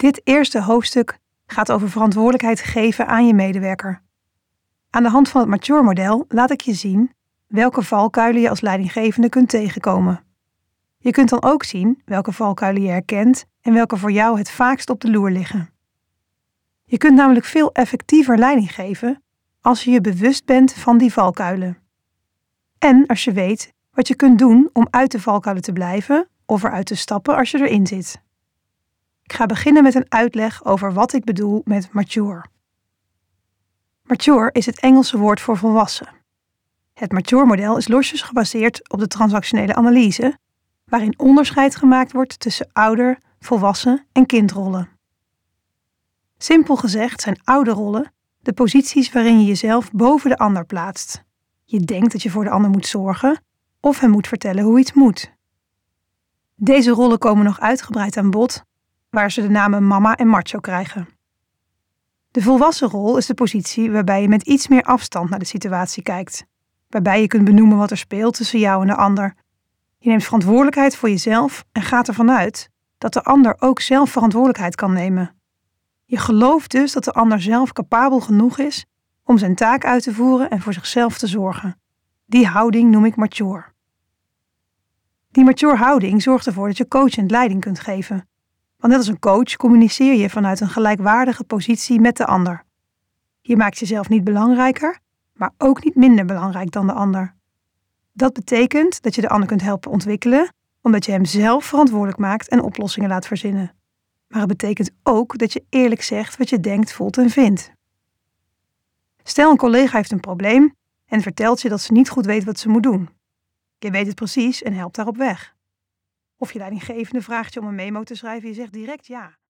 Dit eerste hoofdstuk gaat over verantwoordelijkheid geven aan je medewerker. Aan de hand van het Mature-model laat ik je zien welke valkuilen je als leidinggevende kunt tegenkomen. Je kunt dan ook zien welke valkuilen je herkent en welke voor jou het vaakst op de loer liggen. Je kunt namelijk veel effectiever leiding geven als je je bewust bent van die valkuilen. En als je weet wat je kunt doen om uit de valkuilen te blijven of eruit te stappen als je erin zit. Ik ga beginnen met een uitleg over wat ik bedoel met mature. Mature is het Engelse woord voor volwassen. Het Mature-model is losjes gebaseerd op de transactionele analyse, waarin onderscheid gemaakt wordt tussen ouder, volwassen en kindrollen. Simpel gezegd zijn ouderrollen de posities waarin je jezelf boven de ander plaatst. Je denkt dat je voor de ander moet zorgen of hem moet vertellen hoe iets moet. Deze rollen komen nog uitgebreid aan bod, waar ze de namen mama en macho krijgen. De volwassen rol is de positie waarbij je met iets meer afstand naar de situatie kijkt, waarbij je kunt benoemen wat er speelt tussen jou en de ander. Je neemt verantwoordelijkheid voor jezelf en gaat ervan uit dat de ander ook zelf verantwoordelijkheid kan nemen. Je gelooft dus dat de ander zelf capabel genoeg is om zijn taak uit te voeren en voor zichzelf te zorgen. Die houding noem ik mature. Die mature houding zorgt ervoor dat je coachend leiding kunt geven. Want net als een coach communiceer je vanuit een gelijkwaardige positie met de ander. Je maakt jezelf niet belangrijker, maar ook niet minder belangrijk dan de ander. Dat betekent dat je de ander kunt helpen ontwikkelen, omdat je hem zelf verantwoordelijk maakt en oplossingen laat verzinnen. Maar het betekent ook dat je eerlijk zegt wat je denkt, voelt en vindt. Stel een collega heeft een probleem en vertelt je dat ze niet goed weet wat ze moet doen. Je weet het precies en helpt daarop weg. Of je leidinggevende vraagt je om een memo te schrijven en je zegt direct ja.